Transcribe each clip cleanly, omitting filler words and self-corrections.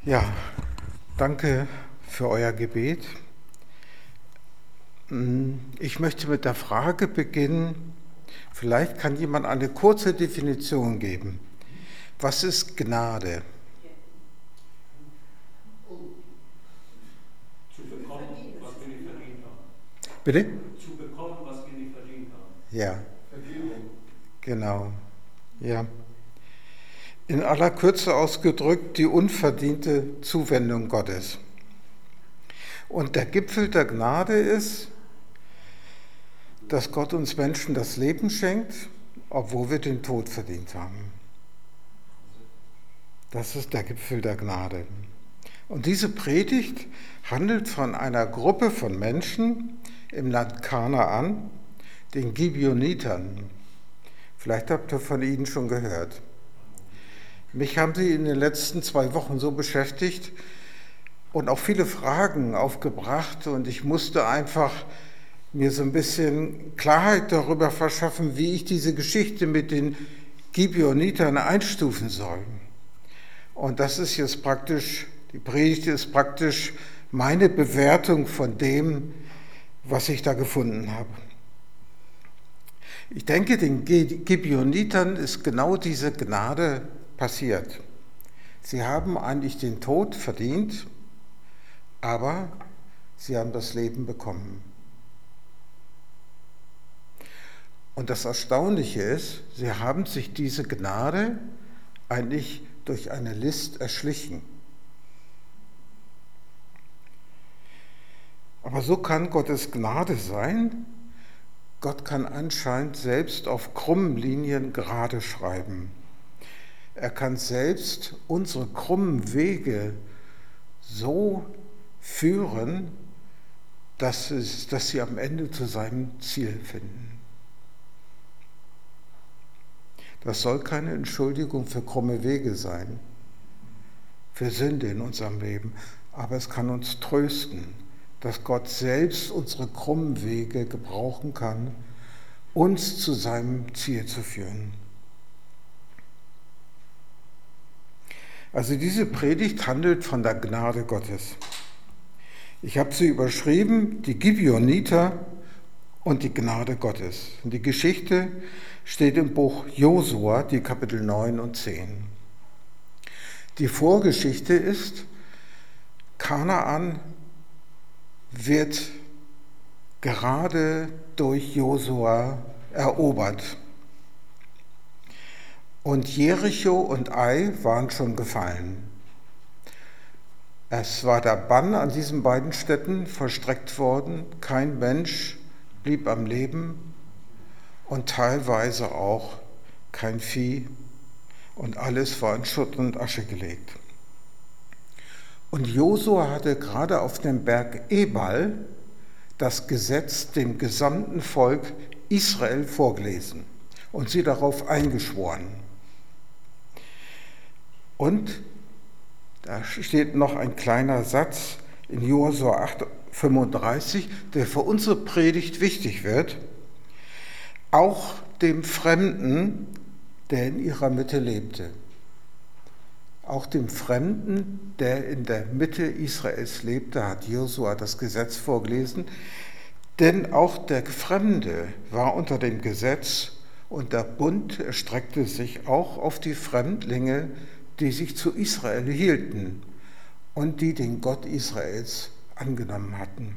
Ja, danke für euer Gebet. Ich möchte mit der Frage beginnen, vielleicht kann jemand eine kurze Definition geben. Was ist Gnade? Zu bekommen, was wir nicht verdient haben. Bitte? Zu bekommen, was wir nicht verdient haben. Ja, Vergebung. genau. Ja. In aller Kürze ausgedrückt die unverdiente Zuwendung Gottes. Und der Gipfel der Gnade ist, dass Gott uns Menschen das Leben schenkt, obwohl wir den Tod verdient haben. Das ist der Gipfel der Gnade. Und diese Predigt handelt von einer Gruppe von Menschen im Land Kanaan, den Gibeonitern. Vielleicht habt ihr von ihnen schon gehört. Mich haben sie in den letzten 2 Wochen so beschäftigt und auch viele Fragen aufgebracht, und ich musste einfach mir so ein bisschen Klarheit darüber verschaffen, wie ich diese Geschichte mit den Gibeonitern einstufen soll. Und das ist jetzt praktisch, die Predigt ist praktisch meine Bewertung von dem, was ich da gefunden habe. Ich denke, den Gibeonitern ist genau diese Gnade passiert. Sie haben eigentlich den Tod verdient, aber sie haben das Leben bekommen. Und das Erstaunliche ist, sie haben sich diese Gnade eigentlich durch eine List erschlichen. Aber so kann Gottes Gnade sein. Gott kann anscheinend selbst auf krummen Linien gerade schreiben. Er kann selbst unsere krummen Wege so führen, dass sie am Ende zu seinem Ziel finden. Das soll keine Entschuldigung für krumme Wege sein, für Sünde in unserem Leben, aber es kann uns trösten, dass Gott selbst unsere krummen Wege gebrauchen kann, uns zu seinem Ziel zu führen. Also diese Predigt handelt von der Gnade Gottes. Ich habe sie überschrieben, die Gibeoniter und die Gnade Gottes. Und die Geschichte steht im Buch Josua, die Kapitel 9 und 10. Die Vorgeschichte ist, Kanaan wird gerade durch Josua erobert. Und Jericho und Ai waren schon gefallen. Es war der Bann an diesen beiden Städten vollstreckt worden. Kein Mensch blieb am Leben und teilweise auch kein Vieh. Und alles war in Schutt und Asche gelegt. Und Josua hatte gerade auf dem Berg Ebal das Gesetz dem gesamten Volk Israel vorgelesen und sie darauf eingeschworen. Und da steht noch ein kleiner Satz in Josua 8,35, der für unsere Predigt wichtig wird. Auch dem Fremden, der in ihrer Mitte lebte. Auch dem Fremden, der in der Mitte Israels lebte, hat Josua das Gesetz vorgelesen. Denn auch der Fremde war unter dem Gesetz und der Bund erstreckte sich auch auf die Fremdlinge, die sich zu Israel hielten und die den Gott Israels angenommen hatten.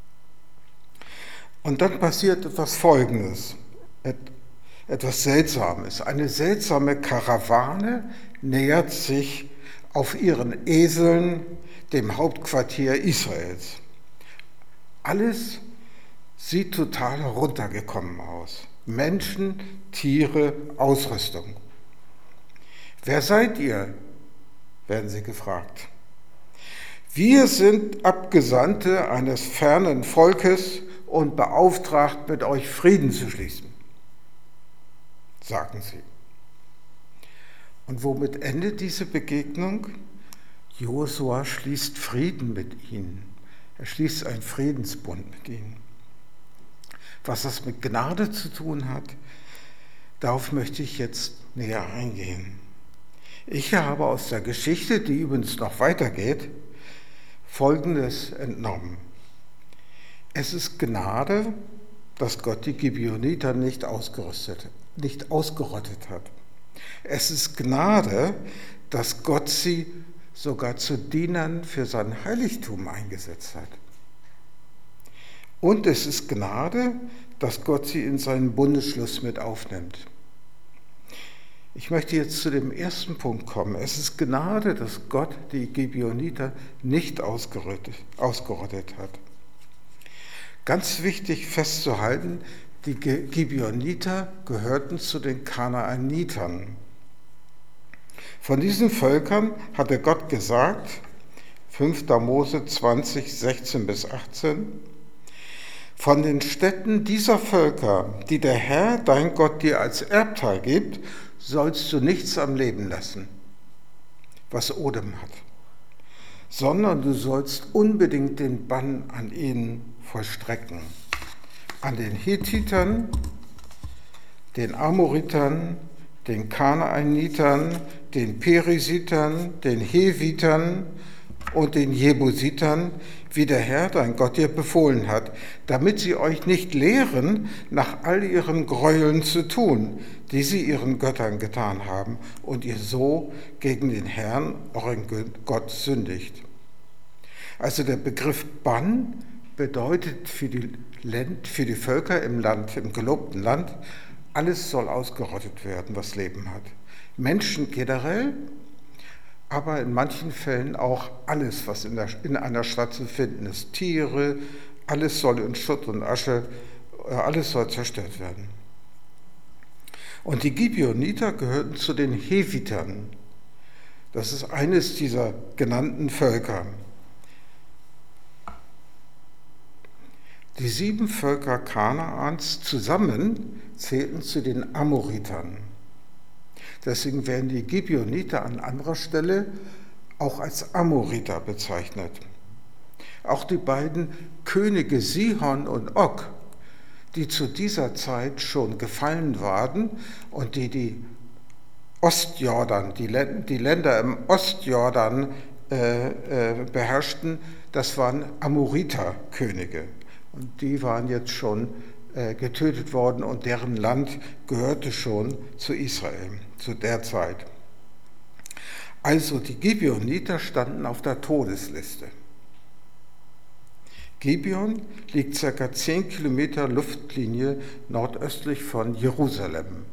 Und dann passiert etwas Folgendes, etwas Seltsames. Eine seltsame Karawane nähert sich auf ihren Eseln dem Hauptquartier Israels. Alles sieht total heruntergekommen aus. Menschen, Tiere, Ausrüstung. Wer seid ihr? Werden sie gefragt. Wir sind Abgesandte eines fernen Volkes und beauftragt, mit euch Frieden zu schließen, sagen sie. Und womit endet diese Begegnung? Josua schließt Frieden mit ihnen. Er schließt einen Friedensbund mit ihnen. Was das mit Gnade zu tun hat, darauf möchte ich jetzt näher eingehen. Ich habe aus der Geschichte, die übrigens noch weitergeht, Folgendes entnommen. Es ist Gnade, dass Gott die Gibeoniter nicht ausgerottet hat. Es ist Gnade, dass Gott sie sogar zu Dienern für sein Heiligtum eingesetzt hat. Und es ist Gnade, dass Gott sie in seinen Bundesschluss mit aufnimmt. Ich möchte jetzt zu dem ersten Punkt kommen. Es ist Gnade, dass Gott die Gibeoniter nicht ausgerottet hat. Ganz wichtig festzuhalten, die Gibeoniter gehörten zu den Kanaanitern. Von diesen Völkern hatte Gott gesagt, 5. Mose 20, 16 bis 18, von den Städten dieser Völker, die der Herr, dein Gott, dir als Erbteil gibt, sollst du nichts am Leben lassen, was Odem hat, sondern du sollst unbedingt den Bann an ihnen vollstrecken. An den Hethitern, den Amoritern, den Kanaanitern, den Perisitern, den Hevitern und den Jebusitern, wie der Herr, dein Gott, dir befohlen hat, damit sie euch nicht lehren, nach all ihren Gräueln zu tun, die sie ihren Göttern getan haben, und ihr so gegen den Herrn, euren Gott, sündigt. Also der Begriff Bann bedeutet für die Völker im Land, im gelobten Land, alles soll ausgerottet werden, was Leben hat. Menschen generell, aber in manchen Fällen auch alles, was in einer Stadt zu finden ist. Tiere, alles soll in Schutt und Asche, alles soll zerstört werden. Und die Gibeoniter gehörten zu den Hevitern. Das ist eines dieser genannten Völker. Die 7 Völker Kanaans zusammen zählten zu den Amoritern. Deswegen werden die Gibeoniter an anderer Stelle auch als Amoriter bezeichnet. Auch die beiden Könige Sihon und Og, die zu dieser Zeit schon gefallen waren und die Ostjordan, die Länder im Ostjordan beherrschten, das waren Amoriter-Könige. Und die waren jetzt schon getötet worden und deren Land gehörte schon zu Israel zu der Zeit. Also die Gibeoniter standen auf der Todesliste. Gibeon liegt ca. 10 Kilometer Luftlinie nordöstlich von Jerusalem.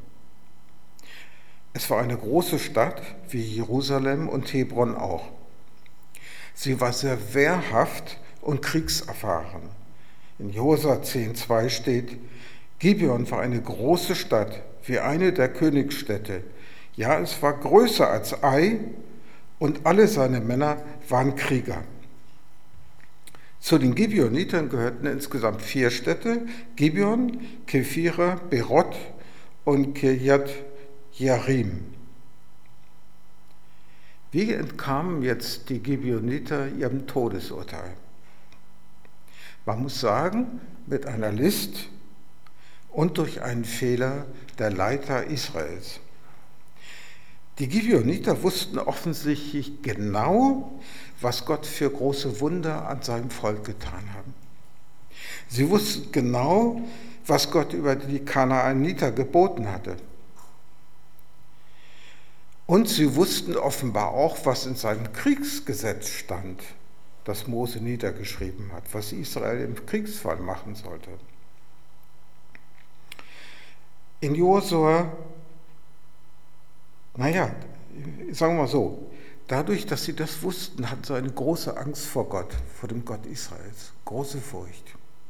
Es war eine große Stadt, wie Jerusalem und Hebron auch. Sie war sehr wehrhaft und kriegserfahren. In Josua 10,2 steht, Gibeon war eine große Stadt, wie eine der Königsstädte. Ja, es war größer als Ai und alle seine Männer waren Krieger. Zu den Gibeonitern gehörten insgesamt 4 Städte, Gibeon, Kephira, Berot und Kirjat Jearim. Wie entkamen jetzt die Gibeoniter ihrem Todesurteil? Man muss sagen, mit einer List und durch einen Fehler der Leiter Israels. Die Gibeoniter wussten offensichtlich genau, was Gott für große Wunder an seinem Volk getan hat. Sie wussten genau, was Gott über die Kanaaniter geboten hatte. Und sie wussten offenbar auch, was in seinem Kriegsgesetz stand, das Mose niedergeschrieben hat, was Israel im Kriegsfall machen sollte. In Josua, sagen wir mal so, dadurch, dass sie das wussten, hatten sie eine große Angst vor Gott, vor dem Gott Israels, große Furcht.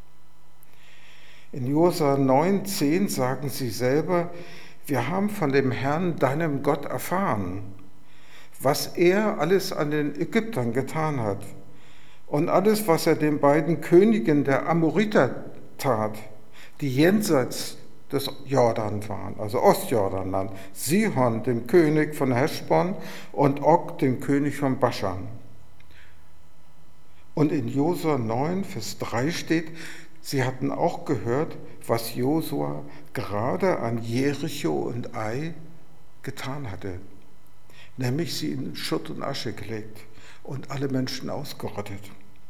In Josua 9,10 sagen sie selber, wir haben von dem Herrn, deinem Gott, erfahren, was er alles an den Ägyptern getan hat und alles, was er den beiden Königen der Amoriter tat, die jenseits des Jordan waren, also Ostjordanland, Sihon, dem König von Heschbon, und Og, dem König von Baschan. Und in Josua 9, Vers 3 steht, sie hatten auch gehört, was Josua gerade an Jericho und Ai getan hatte. nämlich sie in Schutt und Asche gelegt und alle Menschen ausgerottet.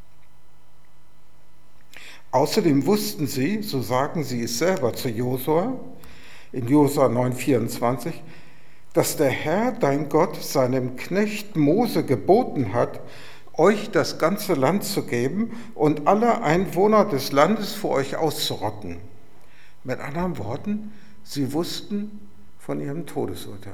Außerdem wussten sie, so sagen sie es selber zu Josua, in Josua 9,24, dass der Herr, dein Gott, seinem Knecht Mose geboten hat, euch das ganze Land zu geben und alle Einwohner des Landes vor euch auszurotten. Mit anderen Worten, sie wussten von ihrem Todesurteil.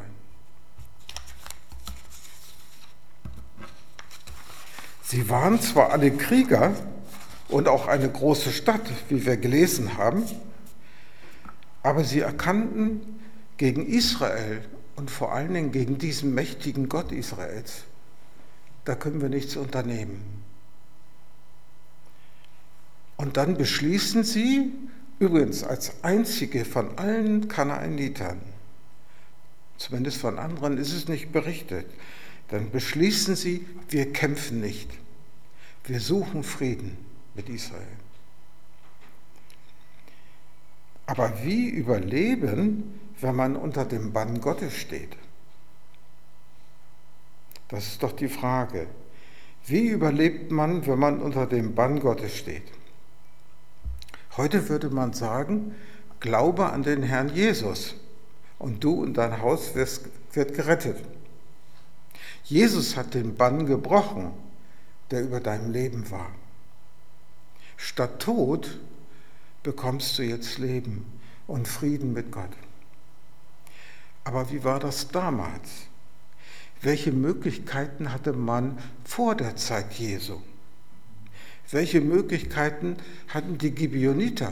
Sie waren zwar alle Krieger und auch eine große Stadt, wie wir gelesen haben, aber sie erkannten gegen Israel und vor allen Dingen gegen diesen mächtigen Gott Israels, da können wir nichts unternehmen. Und dann beschließen sie, übrigens als einzige von allen Kanaanitern, zumindest von anderen ist es nicht berichtet, dann beschließen sie, wir kämpfen nicht. Wir suchen Frieden mit Israel. Aber wie überleben, wenn man unter dem Bann Gottes steht? Das ist doch die Frage. Wie überlebt man, wenn man unter dem Bann Gottes steht? Heute würde man sagen, glaube an den Herrn Jesus und du und dein Haus wird gerettet. Jesus hat den Bann gebrochen, der über deinem Leben war. Statt Tod bekommst du jetzt Leben und Frieden mit Gott. Aber wie war das damals? Welche Möglichkeiten hatte man vor der Zeit Jesu? Welche Möglichkeiten hatten die Gibeoniter?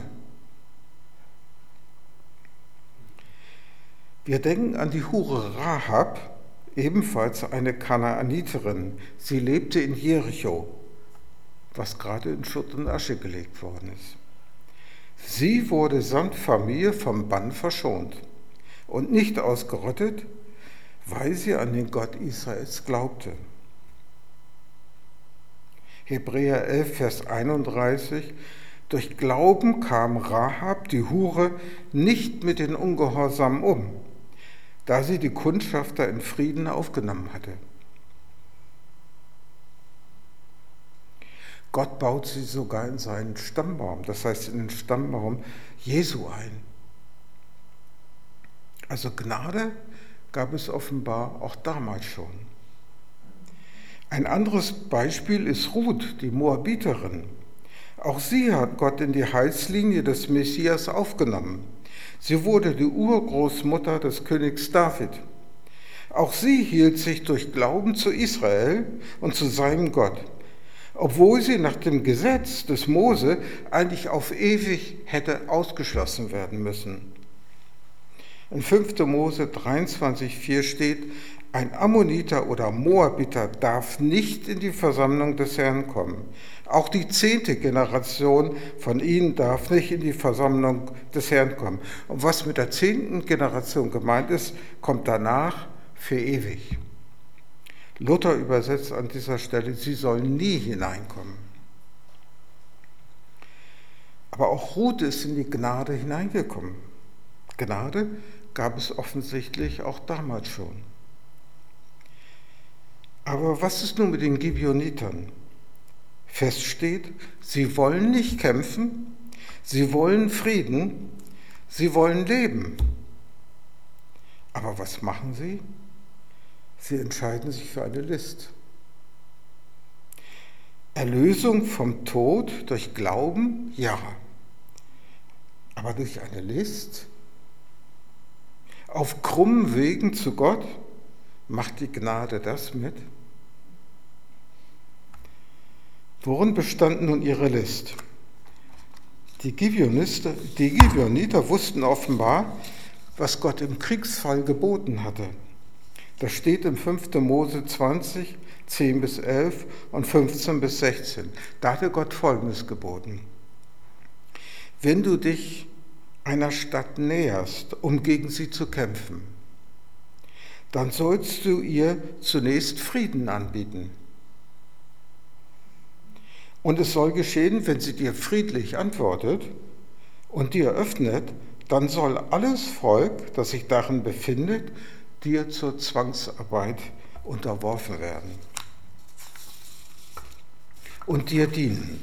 Wir denken an die Hure Rahab, ebenfalls eine Kanaaniterin. Sie lebte in Jericho, was gerade in Schutt und Asche gelegt worden ist. Sie wurde samt Familie vom Bann verschont und nicht ausgerottet, weil sie an den Gott Israels glaubte. Hebräer 11, Vers 31, durch Glauben kam Rahab, die Hure, nicht mit den Ungehorsamen um, da sie die Kundschafter in Frieden aufgenommen hatte. Gott baut sie sogar in seinen Stammbaum, das heißt in den Stammbaum Jesu ein. Also Gnade gab es offenbar auch damals schon. Ein anderes Beispiel ist Ruth, die Moabiterin. Auch sie hat Gott in die Heilslinie des Messias aufgenommen. Sie wurde die Urgroßmutter des Königs David. Auch sie hielt sich durch Glauben zu Israel und zu seinem Gott, obwohl sie nach dem Gesetz des Mose eigentlich auf ewig hätte ausgeschlossen werden müssen. In 5. Mose 23,4 steht, ein Ammoniter oder Moabiter darf nicht in die Versammlung des Herrn kommen. Auch die 10. Generation von ihnen darf nicht in die Versammlung des Herrn kommen. Und was mit der 10. Generation gemeint ist, kommt danach für ewig. Luther übersetzt an dieser Stelle, sie sollen nie hineinkommen. Aber auch Ruth ist in die Gnade hineingekommen. Gnade gab es offensichtlich auch damals schon. Aber was ist nun mit den Gibeonitern? Fest steht, sie wollen nicht kämpfen, sie wollen Frieden, sie wollen leben. Aber was machen sie? Sie entscheiden sich für eine List. Erlösung vom Tod durch Glauben, ja. Aber durch eine List? Auf krummen Wegen zu Gott? Macht die Gnade das mit? Worin bestand nun ihre List? Die Gibeoniter wussten offenbar, was Gott im Kriegsfall geboten hatte. Das steht im 5. Mose 20, 10 bis 11 und 15 bis 16. Da hatte Gott Folgendes geboten. Wenn du dich einer Stadt näherst, um gegen sie zu kämpfen, dann sollst du ihr zunächst Frieden anbieten. Und es soll geschehen, wenn sie dir friedlich antwortet und dir öffnet, dann soll alles Volk, das sich darin befindet, dir zur Zwangsarbeit unterworfen werden und dir dienen.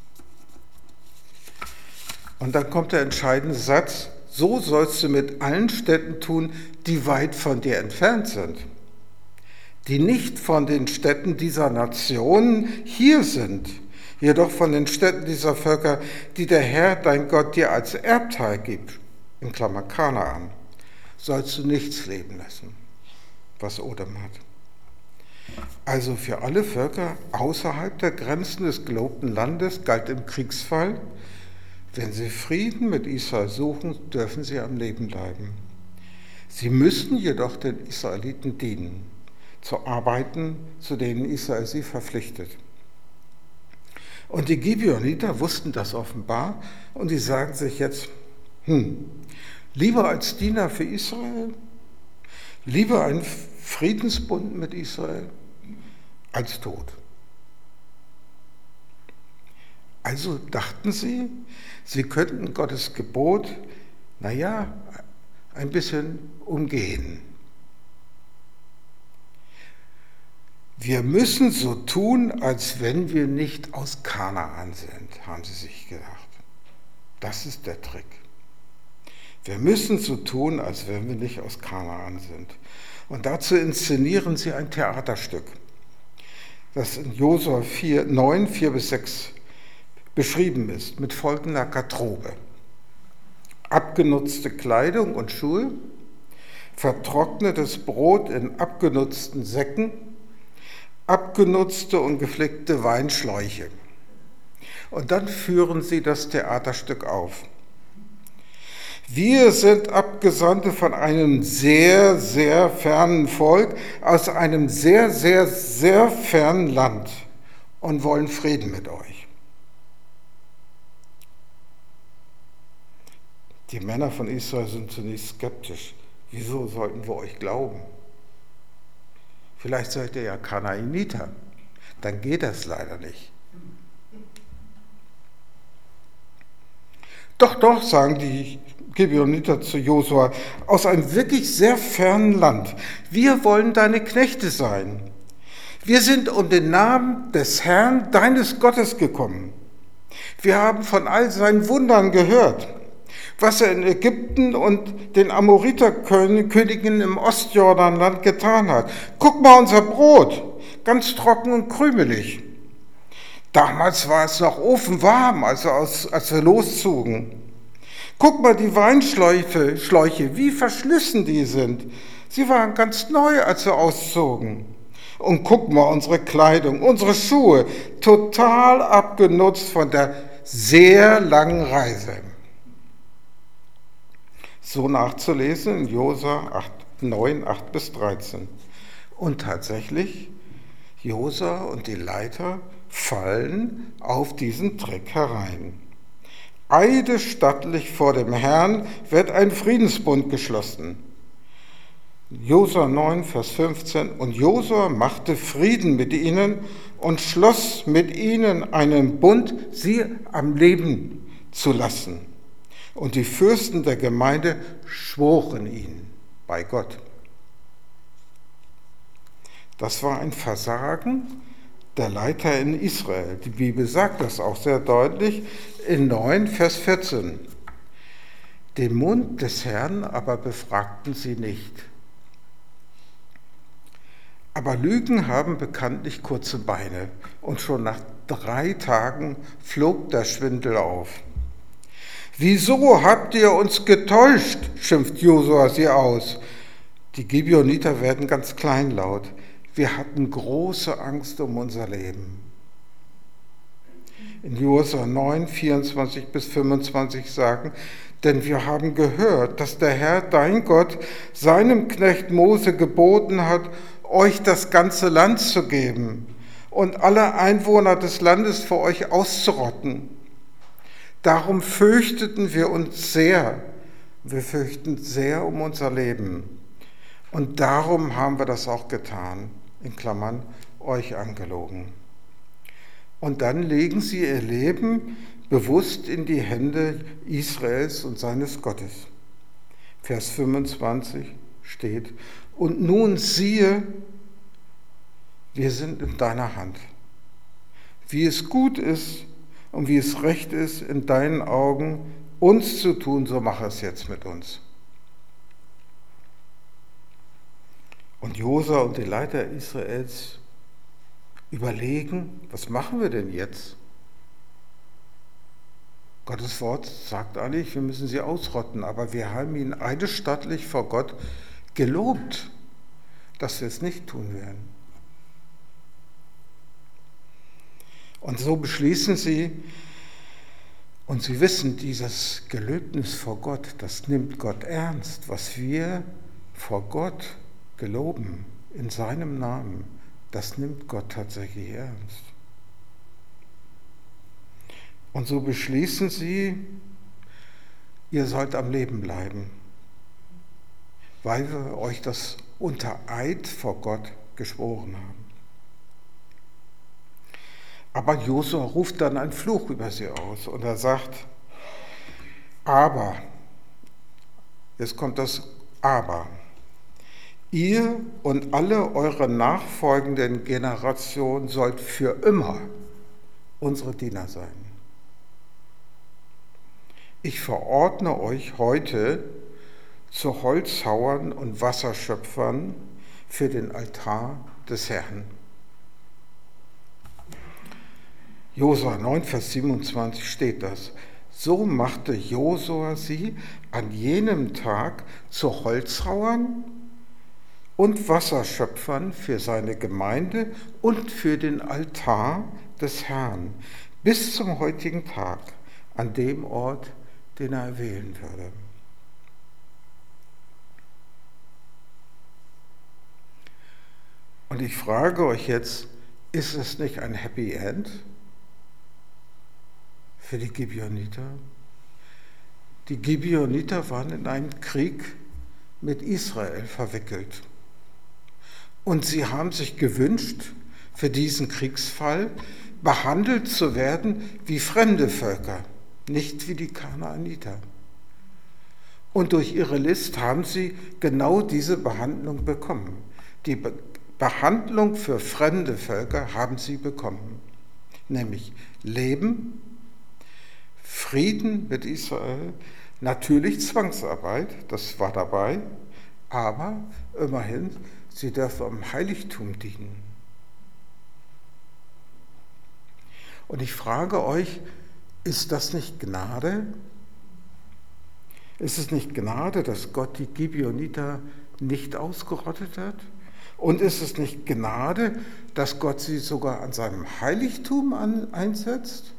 Und dann kommt der entscheidende Satz: So sollst du mit allen Städten tun, die weit von dir entfernt sind, die nicht von den Städten dieser Nationen hier sind, jedoch von den Städten dieser Völker, die der Herr, dein Gott, dir als Erbteil gibt, in Klammer Kanaan, sollst du nichts leben lassen, was Odem hat. Also für alle Völker außerhalb der Grenzen des gelobten Landes galt im Kriegsfall: Wenn sie Frieden mit Israel suchen, dürfen sie am Leben bleiben. Sie müssen jedoch den Israeliten dienen, zu Arbeiten, zu denen Israel sie verpflichtet. Und die Gibeoniter wussten das offenbar und die sagen sich jetzt, lieber als Diener für Israel, lieber ein Friedensbund mit Israel als Tod. Also dachten sie, sie könnten Gottes Gebot, ein bisschen umgehen. Wir müssen so tun, als wenn wir nicht aus Kanaan sind, haben sie sich gedacht. Das ist der Trick. Wir müssen so tun, als wenn wir nicht aus Kanaan sind. Und dazu inszenieren sie ein Theaterstück, das in Josua 9, 4-6 beschrieben ist, mit folgender Garderobe: abgenutzte Kleidung und Schuhe, vertrocknetes Brot in abgenutzten Säcken, abgenutzte und geflickte Weinschläuche. Und dann führen sie das Theaterstück auf. Wir sind Abgesandte von einem sehr, sehr fernen Volk, aus einem sehr, sehr, sehr fernen Land und wollen Frieden mit euch. Die Männer von Israel sind zunächst skeptisch. Wieso sollten wir euch glauben? Vielleicht seid ihr ja Kanaaniter. Dann geht das leider nicht. Doch, sagen die Gibeoniter zu Josua, aus einem wirklich sehr fernen Land. Wir wollen deine Knechte sein. Wir sind um den Namen des Herrn, deines Gottes, gekommen. Wir haben von all seinen Wundern gehört, was er in Ägypten und den Amoriterkönigen im Ostjordanland getan hat. Guck mal unser Brot, ganz trocken und krümelig. Damals war es noch ofenwarm, als wir loszogen. Guck mal die Weinschläuche, wie verschlissen die sind. Sie waren ganz neu, als wir auszogen. Und guck mal unsere Kleidung, unsere Schuhe, total abgenutzt von der sehr langen Reise. So nachzulesen in Josua 9, 8-13. Und tatsächlich, Josua und die Leiter fallen auf diesen Trick herein. Eidesstattlich vor dem Herrn wird ein Friedensbund geschlossen. Josua 9, Vers 15. Und Josua machte Frieden mit ihnen und schloss mit ihnen einen Bund, sie am Leben zu lassen. Und die Fürsten der Gemeinde schworen ihn bei Gott. Das war ein Versagen der Leiter in Israel. Die Bibel sagt das auch sehr deutlich in 9, Vers 14. Den Mund des Herrn aber befragten sie nicht. Aber Lügen haben bekanntlich kurze Beine und schon nach 3 Tagen flog der Schwindel auf. Wieso habt ihr uns getäuscht, schimpft Josua sie aus. Die Gibeoniter werden ganz kleinlaut. Wir hatten große Angst um unser Leben. In Josua 9, 24-25 sagen, denn wir haben gehört, dass der Herr, dein Gott, seinem Knecht Mose geboten hat, euch das ganze Land zu geben und alle Einwohner des Landes vor euch auszurotten. Darum fürchteten wir uns sehr. Wir fürchten sehr um unser Leben. Und darum haben wir das auch getan, in Klammern, euch angelogen. Und dann legen sie ihr Leben bewusst in die Hände Israels und seines Gottes. Vers 25 steht, und nun siehe, wir sind in deiner Hand. Wie es gut ist und wie es recht ist in deinen Augen, uns zu tun, so mach es jetzt mit uns. Und Josua und die Leiter Israels überlegen, was machen wir denn jetzt? Gottes Wort sagt eigentlich, wir müssen sie ausrotten, aber wir haben ihn eidesstattlich vor Gott gelobt, dass wir es nicht tun werden. Und so beschließen sie, und sie wissen, dieses Gelöbnis vor Gott, das nimmt Gott ernst, was wir vor Gott geloben, in seinem Namen, das nimmt Gott tatsächlich ernst. Und so beschließen sie, ihr sollt am Leben bleiben, weil wir euch das unter Eid vor Gott geschworen haben. Aber Josua ruft dann einen Fluch über sie aus und er sagt, aber, jetzt kommt das Aber, ihr und alle eure nachfolgenden Generationen sollt für immer unsere Diener sein. Ich verordne euch heute zu Holzhauern und Wasserschöpfern für den Altar des Herrn. Josua 9, Vers 27 steht das. So machte Josua sie an jenem Tag zu Holzhauern und Wasserschöpfern für seine Gemeinde und für den Altar des Herrn bis zum heutigen Tag an dem Ort, den er erwählen würde. Und ich frage euch jetzt, ist es nicht ein Happy End für die Gibeoniter? Die Gibeoniter waren in einen Krieg mit Israel verwickelt. Und sie haben sich gewünscht, für diesen Kriegsfall behandelt zu werden wie fremde Völker, nicht wie die Kanaaniter. Und durch ihre List haben sie genau diese Behandlung bekommen. Die Behandlung für fremde Völker haben sie bekommen, nämlich Leben, Frieden mit Israel, natürlich Zwangsarbeit, das war dabei, aber immerhin, sie dürfen am Heiligtum dienen. Und ich frage euch, ist das nicht Gnade? Ist es nicht Gnade, dass Gott die Gibeoniter nicht ausgerottet hat? Und ist es nicht Gnade, dass Gott sie sogar an seinem Heiligtum einsetzt?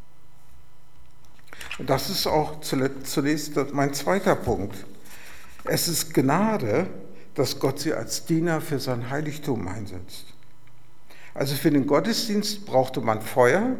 Und das ist auch zunächst mein zweiter Punkt. Es ist Gnade, dass Gott sie als Diener für sein Heiligtum einsetzt. Also für den Gottesdienst brauchte man Feuer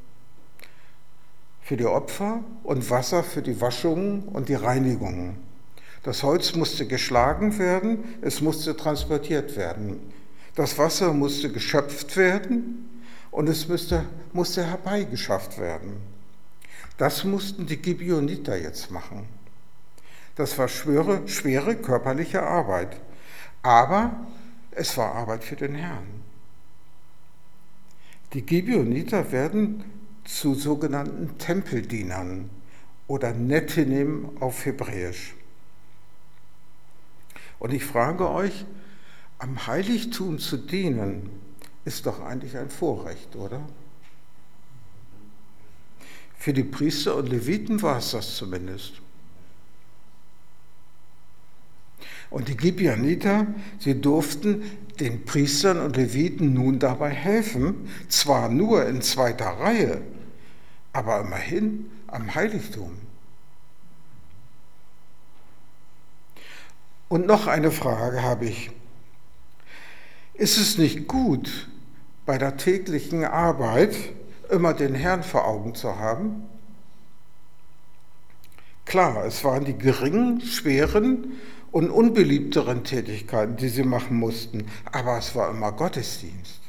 für die Opfer und Wasser für die Waschungen und die Reinigungen. Das Holz musste geschlagen werden, es musste transportiert werden. Das Wasser musste geschöpft werden und es musste herbeigeschafft werden. Das mussten die Gibeoniter jetzt machen. Das war schwere körperliche Arbeit, aber es war Arbeit für den Herrn. Die Gibeoniter werden zu sogenannten Tempeldienern oder Nethinim auf Hebräisch. Und ich frage euch, am Heiligtum zu dienen, ist doch eigentlich ein Vorrecht, oder? Für die Priester und Leviten war es das zumindest. Und die Gibeoniter, sie durften den Priestern und Leviten nun dabei helfen, zwar nur in zweiter Reihe, aber immerhin am Heiligtum. Und noch eine Frage habe ich. Ist es nicht gut, bei der täglichen Arbeit immer den Herrn vor Augen zu haben? Klar, es waren die geringen, schweren und unbeliebteren Tätigkeiten, die sie machen mussten, aber es war immer Gottesdienst.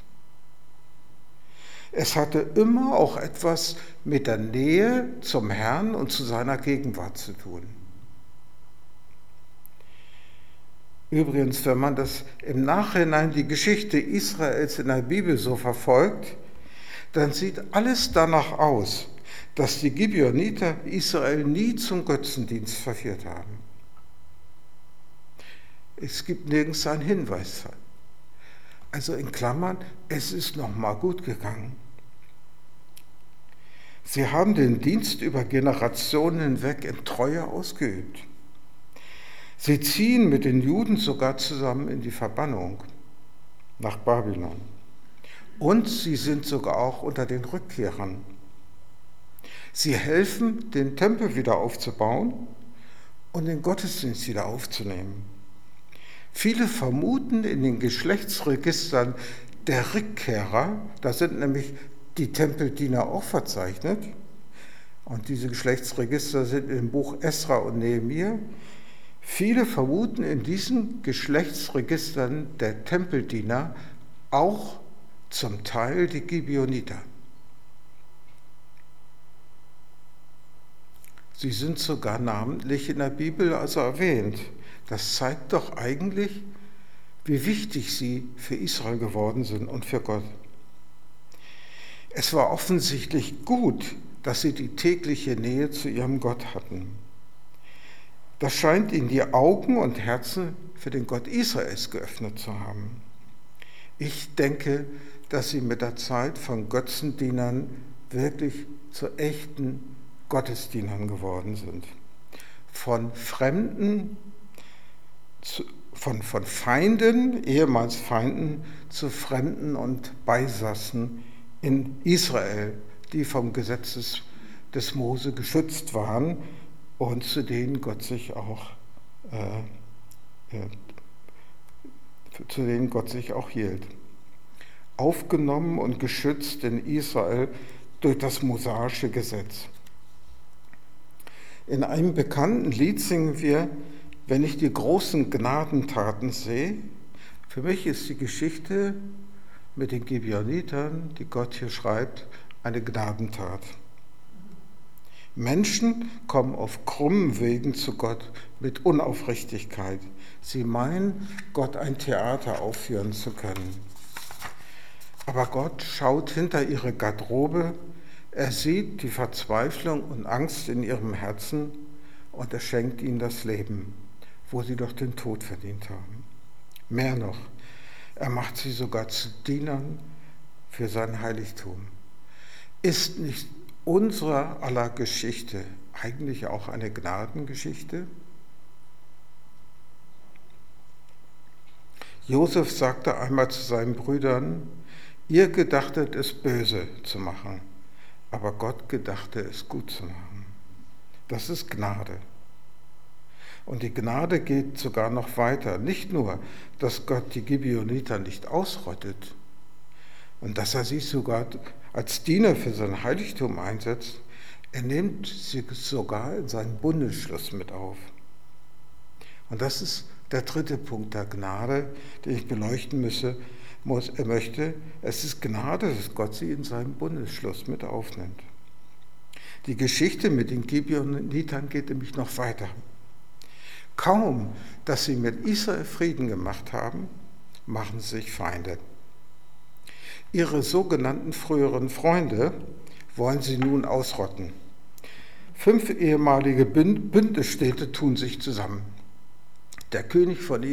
Es hatte immer auch etwas mit der Nähe zum Herrn und zu seiner Gegenwart zu tun. Übrigens, wenn man das im Nachhinein die Geschichte Israels in der Bibel so verfolgt, dann sieht alles danach aus, dass die Gibeoniter Israel nie zum Götzendienst verführt haben. Es gibt nirgends einen Hinweis. Also in Klammern, es ist nochmal gut gegangen. Sie haben den Dienst über Generationen hinweg in Treue ausgeübt. Sie ziehen mit den Juden sogar zusammen in die Verbannung nach Babylon. Und sie sind sogar auch unter den Rückkehrern. Sie helfen, den Tempel wieder aufzubauen und den Gottesdienst wieder aufzunehmen. Viele vermuten in den Geschlechtsregistern der Rückkehrer, da sind nämlich die Tempeldiener auch verzeichnet, und diese Geschlechtsregister sind im Buch Esra und Nehemia. Viele vermuten in diesen Geschlechtsregistern der Tempeldiener auch zum Teil die Gibeoniter. Sie sind sogar namentlich in der Bibel also erwähnt. Das zeigt doch eigentlich, wie wichtig sie für Israel geworden sind und für Gott. Es war offensichtlich gut, dass sie die tägliche Nähe zu ihrem Gott hatten. Das scheint ihnen die Augen und Herzen für den Gott Israels geöffnet zu haben. Ich denke, dass sie mit der Zeit von Götzendienern wirklich zu echten Gottesdienern geworden sind. Von Fremden, von Feinden, ehemals Feinden, zu Fremden und Beisassen in Israel, die vom Gesetz des Mose geschützt waren und zu denen Gott sich auch hielt. Aufgenommen und geschützt in Israel durch das mosaische Gesetz. In einem bekannten Lied singen wir: Wenn ich die großen Gnadentaten sehe. Für mich ist die Geschichte mit den Gibeonitern, die Gott hier schreibt, eine Gnadentat. Menschen kommen auf krummen Wegen zu Gott mit Unaufrichtigkeit. Sie meinen, Gott ein Theater aufführen zu können. Aber Gott schaut hinter ihre Garderobe, er sieht die Verzweiflung und Angst in ihrem Herzen und er schenkt ihnen das Leben, wo sie doch den Tod verdient haben. Mehr noch, er macht sie sogar zu Dienern für sein Heiligtum. Ist nicht unsere aller Geschichte eigentlich auch eine Gnadengeschichte? Josef sagte einmal zu seinen Brüdern: Ihr gedachtet es böse zu machen, aber Gott gedachte es gut zu machen. Das ist Gnade. Und die Gnade geht sogar noch weiter. Nicht nur, dass Gott die Gibeoniter nicht ausrottet und dass er sie sogar als Diener für sein Heiligtum einsetzt, er nimmt sie sogar in seinen Bundesschluss mit auf. Und das ist der dritte Punkt der Gnade, den ich beleuchten möchte. Es ist Gnade, dass Gott sie in seinen Bundesschluss mit aufnimmt. Die Geschichte mit den Gibeonitern geht nämlich noch weiter. Kaum, dass sie mit Israel Frieden gemacht haben, machen sie sich Feinde. Ihre sogenannten früheren Freunde wollen sie nun ausrotten. 5 ehemalige Bündnisstädte tun sich zusammen. Der König von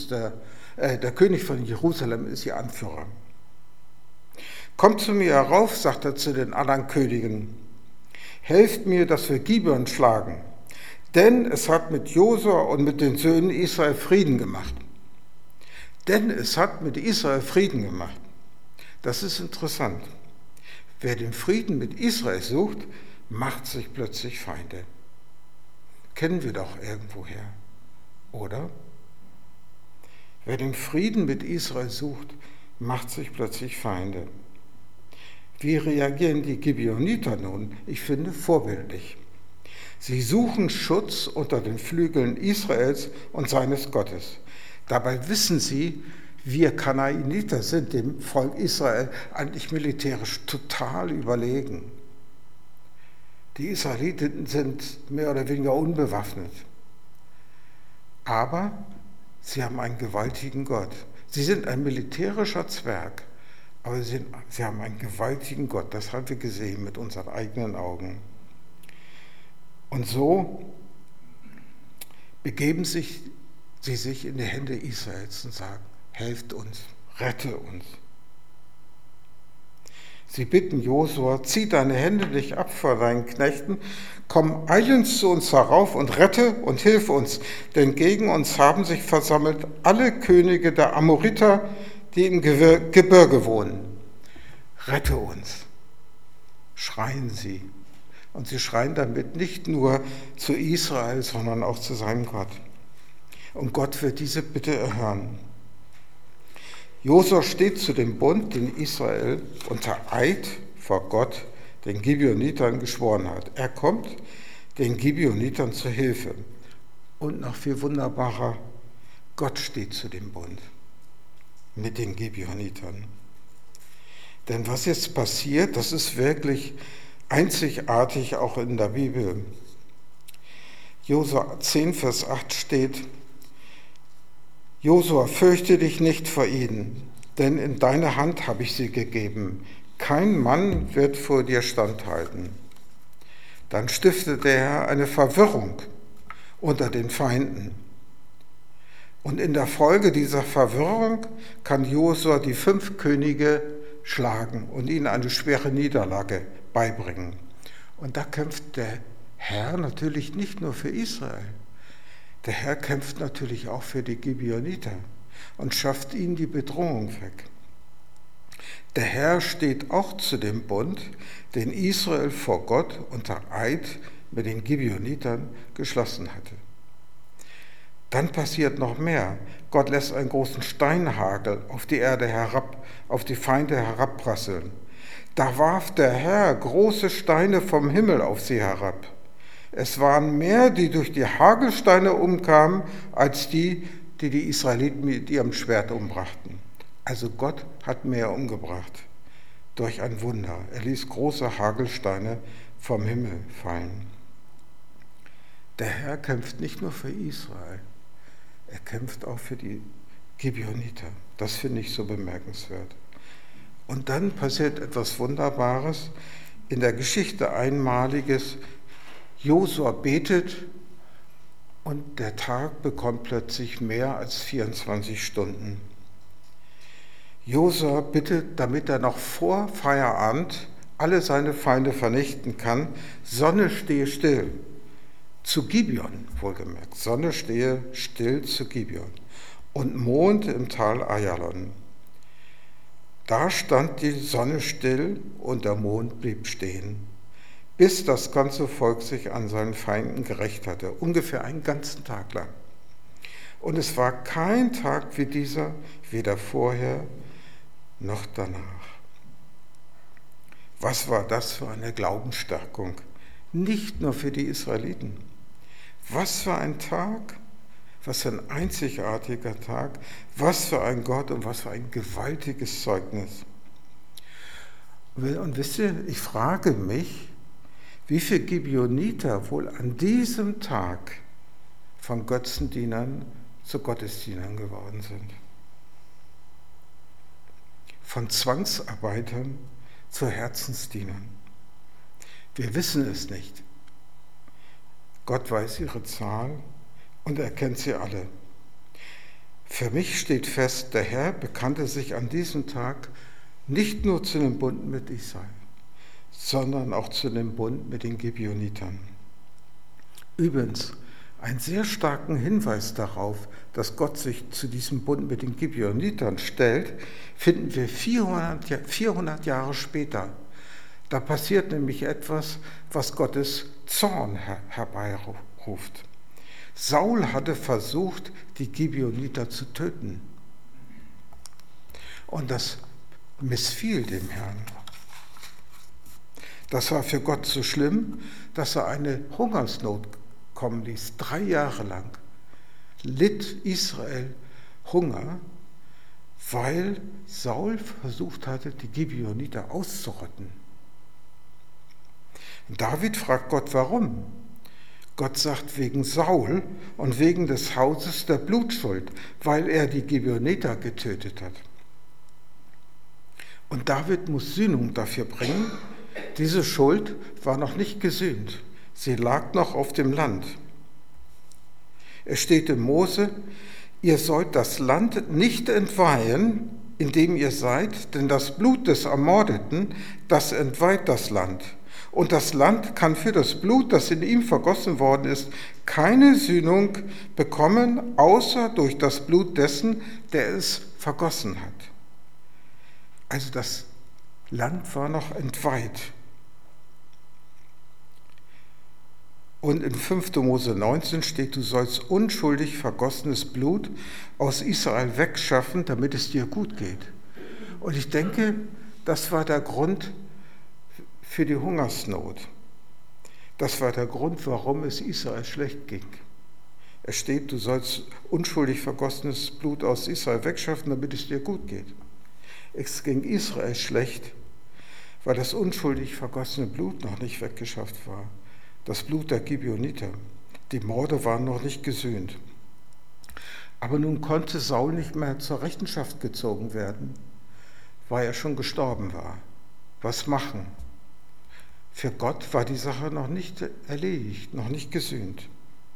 Jerusalem ist ihr Anführer. Kommt zu mir herauf, sagt er zu den anderen Königen. Helft mir, dass wir Gibeon schlagen, denn es hat mit Josua und mit den Söhnen Israel Frieden gemacht. Denn es hat mit Israel Frieden gemacht. Das ist interessant. Wer den Frieden mit Israel sucht, macht sich plötzlich Feinde. Kennen wir doch irgendwoher, oder? Wer den Frieden mit Israel sucht, macht sich plötzlich Feinde. Wie reagieren die Gibeoniter nun? Ich finde vorbildlich. Sie suchen Schutz unter den Flügeln Israels und seines Gottes. Dabei wissen sie, wir Kanaaniter sind dem Volk Israel eigentlich militärisch total überlegen. Die Israeliten sind mehr oder weniger unbewaffnet. Aber sie haben einen gewaltigen Gott. Sie sind ein militärischer Zwerg, aber sie haben einen gewaltigen Gott. Das haben wir gesehen mit unseren eigenen Augen. Und so begeben sie sich in die Hände Israels und sagen, helft uns, rette uns. Sie bitten Josua, zieh deine Hände nicht ab vor deinen Knechten, komm eilends zu uns herauf und rette und hilf uns, denn gegen uns haben sich versammelt alle Könige der Amoriter, die im Gebirge wohnen. Rette uns, schreien sie. Und sie schreien damit nicht nur zu Israel, sondern auch zu seinem Gott. Und Gott wird diese Bitte erhören. Josua steht zu dem Bund, den Israel unter Eid vor Gott den Gibeonitern geschworen hat. Er kommt den Gibeonitern zur Hilfe. Und noch viel wunderbarer, Gott steht zu dem Bund mit den Gibeonitern. Denn was jetzt passiert, das ist wirklich einzigartig auch in der Bibel. Josua 10, Vers 8 steht, Josua, fürchte dich nicht vor ihnen, denn in deine Hand habe ich sie gegeben. Kein Mann wird vor dir standhalten. Dann stiftet der Herr eine Verwirrung unter den Feinden. Und in der Folge dieser Verwirrung kann Josua die 5 Könige schlagen und ihnen eine schwere Niederlage beibringen. Und da kämpft der Herr natürlich nicht nur für Israel. Der Herr kämpft natürlich auch für die Gibeoniter und schafft ihnen die Bedrohung weg. Der Herr steht auch zu dem Bund, den Israel vor Gott unter Eid mit den Gibeonitern geschlossen hatte. Dann passiert noch mehr. Gott lässt einen großen Steinhagel auf die Erde herab, auf die Feinde herabprasseln. Da warf der Herr große Steine vom Himmel auf sie herab. Es waren mehr, die durch die Hagelsteine umkamen, als die Israeliten mit ihrem Schwert umbrachten. Also Gott hat mehr umgebracht durch ein Wunder. Er ließ große Hagelsteine vom Himmel fallen. Der Herr kämpft nicht nur für Israel, er kämpft auch für die Gibeoniter. Das finde ich so bemerkenswert. Und dann passiert etwas Wunderbares, in der Geschichte Einmaliges. Josua betet und der Tag bekommt plötzlich mehr als 24 Stunden. Josua bittet, damit er noch vor Feierabend alle seine Feinde vernichten kann, Sonne stehe still. Zu Gibeon, wohlgemerkt. Sonne stehe still zu Gibeon. Und Mond im Tal Ajalon. Da stand die Sonne still und der Mond blieb stehen, bis das ganze Volk sich an seinen Feinden gerächt hatte, ungefähr einen ganzen Tag lang. Und es war kein Tag wie dieser, weder vorher noch danach. Was war das für eine Glaubensstärkung? Nicht nur für die Israeliten. Was für ein Tag, was für ein einzigartiger Tag, was für ein Gott und was für ein gewaltiges Zeugnis. Und wisst ihr, ich frage mich, wie viele Gibeoniter wohl an diesem Tag von Götzendienern zu Gottesdienern geworden sind. Von Zwangsarbeitern zu Herzensdienern. Wir wissen es nicht. Gott weiß ihre Zahl und er kennt sie alle. Für mich steht fest, der Herr bekannte sich an diesem Tag nicht nur zu dem Bund mit Israel, sondern auch zu dem Bund mit den Gibeonitern. Übrigens, einen sehr starken Hinweis darauf, dass Gott sich zu diesem Bund mit den Gibeonitern stellt, finden wir 400 Jahre später. Da passiert nämlich etwas, was Gottes Zorn herbeiruft. Saul hatte versucht, die Gibeoniter zu töten. Und das missfiel dem Herrn. Das war für Gott so schlimm, dass er eine Hungersnot kommen ließ. 3 Jahre lang litt Israel Hunger, weil Saul versucht hatte, die Gibeoniter auszurotten. Und David fragt Gott, warum? Gott sagt wegen Saul und wegen des Hauses der Blutschuld, weil er die Gibeoniter getötet hat. Und David muss Sühnung dafür bringen. Diese Schuld war noch nicht gesühnt. Sie lag noch auf dem Land. Es steht in Mose, ihr sollt das Land nicht entweihen, in dem ihr seid, denn das Blut des Ermordeten, das entweiht das Land. Und das Land kann für das Blut, das in ihm vergossen worden ist, keine Sühnung bekommen, außer durch das Blut dessen, der es vergossen hat. Also das Land war noch entweiht. Und in 5. Mose 19 steht, du sollst unschuldig vergossenes Blut aus Israel wegschaffen, damit es dir gut geht. Und ich denke, das war der Grund für die Hungersnot. Das war der Grund, warum es Israel schlecht ging. Es steht, du sollst unschuldig vergossenes Blut aus Israel wegschaffen, damit es dir gut geht. Es ging Israel schlecht, weil das unschuldig vergossene Blut noch nicht weggeschafft war. Das Blut der Gibeoniter. Die Morde waren noch nicht gesühnt. Aber nun konnte Saul nicht mehr zur Rechenschaft gezogen werden, weil er schon gestorben war. Was machen? Für Gott war die Sache noch nicht erledigt, noch nicht gesühnt.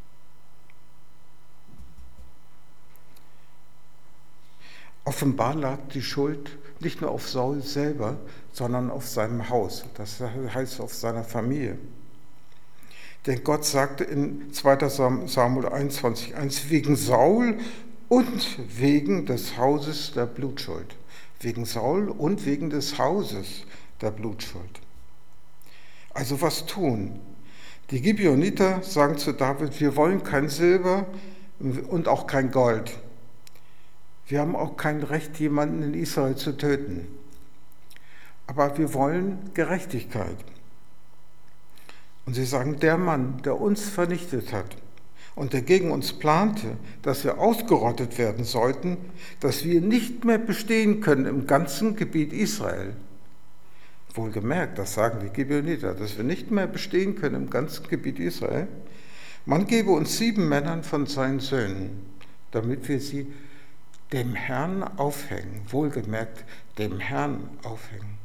Offenbar lag die Schuld nicht nur auf Saul selber, sondern auf seinem Haus, das heißt auf seiner Familie. Denn Gott sagte in 2. Samuel 21,1, wegen Saul und wegen des Hauses der Blutschuld. Wegen Saul und wegen des Hauses der Blutschuld. Also was tun? Die Gibeoniter sagen zu David, wir wollen kein Silber und auch kein Gold. Wir haben auch kein Recht, jemanden in Israel zu töten. Aber wir wollen Gerechtigkeit. Und sie sagen, der Mann, der uns vernichtet hat und der gegen uns plante, dass wir ausgerottet werden sollten, dass wir nicht mehr bestehen können im ganzen Gebiet Israel. Wohlgemerkt, das sagen die Gibeoniter, dass wir nicht mehr bestehen können im ganzen Gebiet Israel. Man gebe uns 7 Männern von seinen Söhnen, damit wir sie dem Herrn aufhängen. Wohlgemerkt, dem Herrn aufhängen.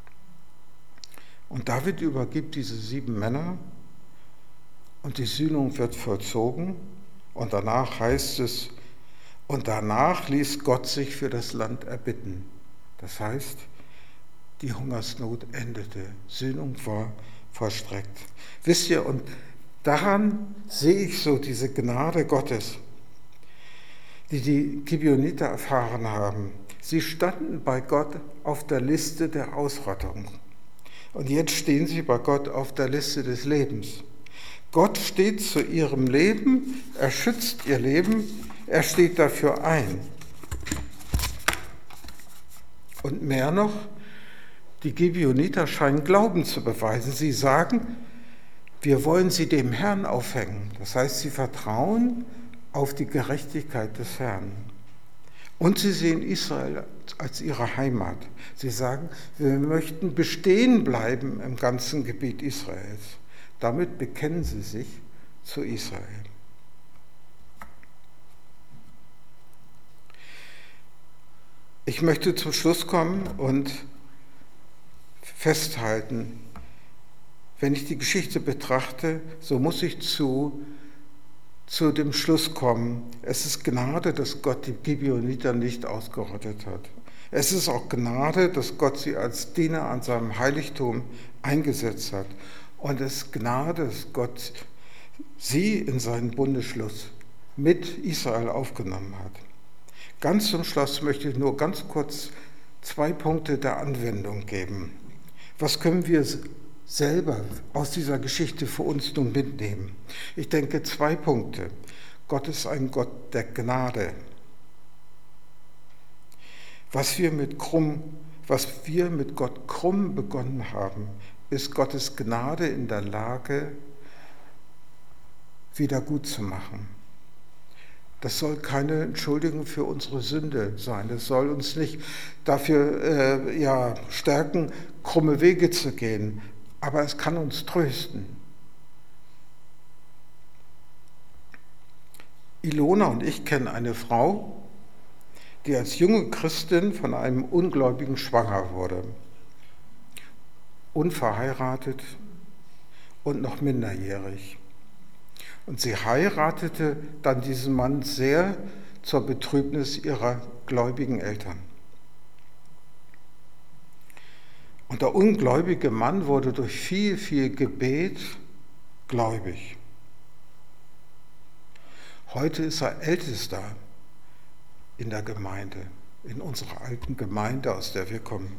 Und David übergibt diese 7 Männer und die Sühnung wird vollzogen. Und danach heißt es, und danach ließ Gott sich für das Land erbitten. Das heißt, die Hungersnot endete. Sühnung war vollstreckt. Wisst ihr, und daran sehe ich so diese Gnade Gottes, die die Gibeoniter erfahren haben. Sie standen bei Gott auf der Liste der Ausrottung. Und jetzt stehen sie bei Gott auf der Liste des Lebens. Gott steht zu ihrem Leben, er schützt ihr Leben, er steht dafür ein. Und mehr noch, die Gibeoniter scheinen Glauben zu beweisen. Sie sagen, wir wollen sie dem Herrn aufhängen. Das heißt, sie vertrauen auf die Gerechtigkeit des Herrn. Und sie sehen Israel als ihre Heimat. Sie sagen, wir möchten bestehen bleiben im ganzen Gebiet Israels. Damit bekennen sie sich zu Israel. Ich möchte zum Schluss kommen und festhalten, wenn ich die Geschichte betrachte, so muss ich zu dem Schluss kommen, es ist Gnade, dass Gott die Gibeoniter nicht ausgerottet hat. Es ist auch Gnade, dass Gott sie als Diener an seinem Heiligtum eingesetzt hat. Und es ist Gnade, dass Gott sie in seinen Bundesschluss mit Israel aufgenommen hat. Ganz zum Schluss möchte ich nur ganz kurz 2 Punkte der Anwendung geben. Was können wir selber aus dieser Geschichte für uns nun mitnehmen? Ich denke 2 Punkte. Gott ist ein Gott der Gnade. Was wir mit Gott krumm begonnen haben, ist Gottes Gnade in der Lage, wieder gut zu machen. Das soll keine Entschuldigung für unsere Sünde sein. Das soll uns nicht dafür stärken, krumme Wege zu gehen. Aber es kann uns trösten. Ilona und ich kennen eine Frau, die als junge Christin von einem Ungläubigen schwanger wurde. Unverheiratet und noch minderjährig. Und sie heiratete dann diesen Mann sehr zur Betrübnis ihrer gläubigen Eltern. Und der ungläubige Mann wurde durch viel, viel Gebet gläubig. Heute ist er Ältester in der Gemeinde, in unserer alten Gemeinde, aus der wir kommen.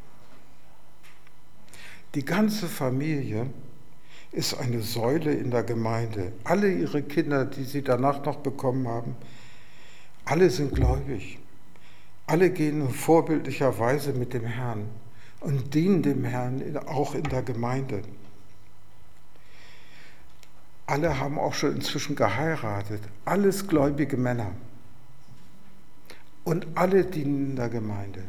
Die ganze Familie ist eine Säule in der Gemeinde. Alle ihre Kinder, die sie danach noch bekommen haben, alle sind gläubig. Alle gehen in vorbildlicher Weise mit dem Herrn und dienen dem Herrn auch in der Gemeinde. Alle haben auch schon inzwischen geheiratet, alles gläubige Männer. Und alle dienen in der Gemeinde.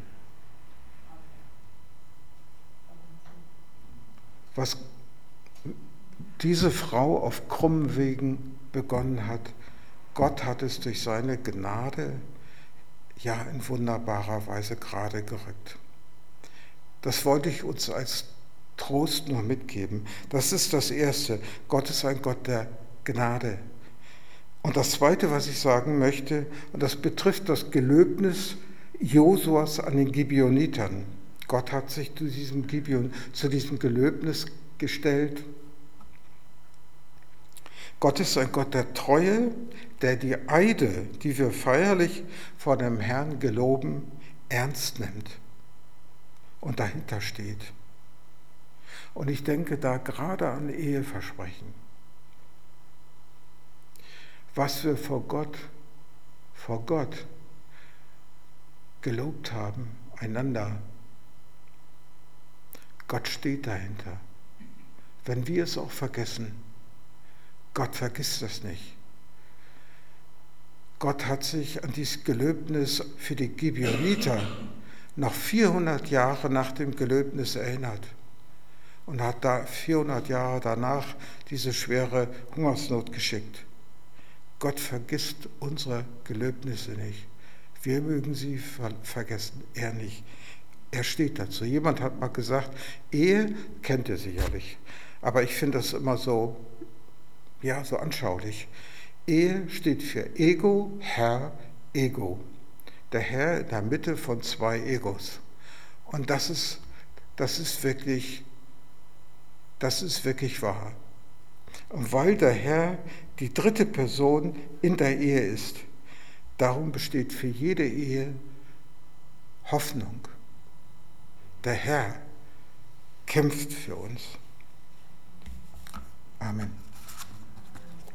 Was diese Frau auf krummen Wegen begonnen hat, Gott hat es durch seine Gnade ja in wunderbarer Weise gerade gerückt. Das wollte ich uns als Trost noch mitgeben. Das ist das Erste. Gott ist ein Gott der Gnade. Und das Zweite, was ich sagen möchte, und das betrifft das Gelöbnis Josuas an den Gibeonitern. Gott hat sich zu diesem Gelöbnis gestellt. Gott ist ein Gott der Treue, der die Eide, die wir feierlich vor dem Herrn geloben, ernst nimmt und dahinter steht. Und ich denke da gerade an Eheversprechen. Was wir vor Gott gelobt haben, einander. Gott steht dahinter. Wenn wir es auch vergessen, Gott vergisst das nicht. Gott hat sich an dieses Gelöbnis für die Gibeoniter noch 400 Jahre nach dem Gelöbnis erinnert und hat da 400 Jahre danach diese schwere Hungersnot geschickt. Gott vergisst unsere Gelöbnisse nicht. Wir mögen sie vergessen, er nicht. Er steht dazu. Jemand hat mal gesagt, Ehe kennt ihr sicherlich, aber ich finde das immer so anschaulich. Ehe steht für Ego, Herr, Ego. Der Herr in der Mitte von zwei Egos. Und das ist wirklich wahr. Und weil der Herr die dritte Person in der Ehe ist, darum besteht für jede Ehe Hoffnung. Der Herr kämpft für uns. Amen.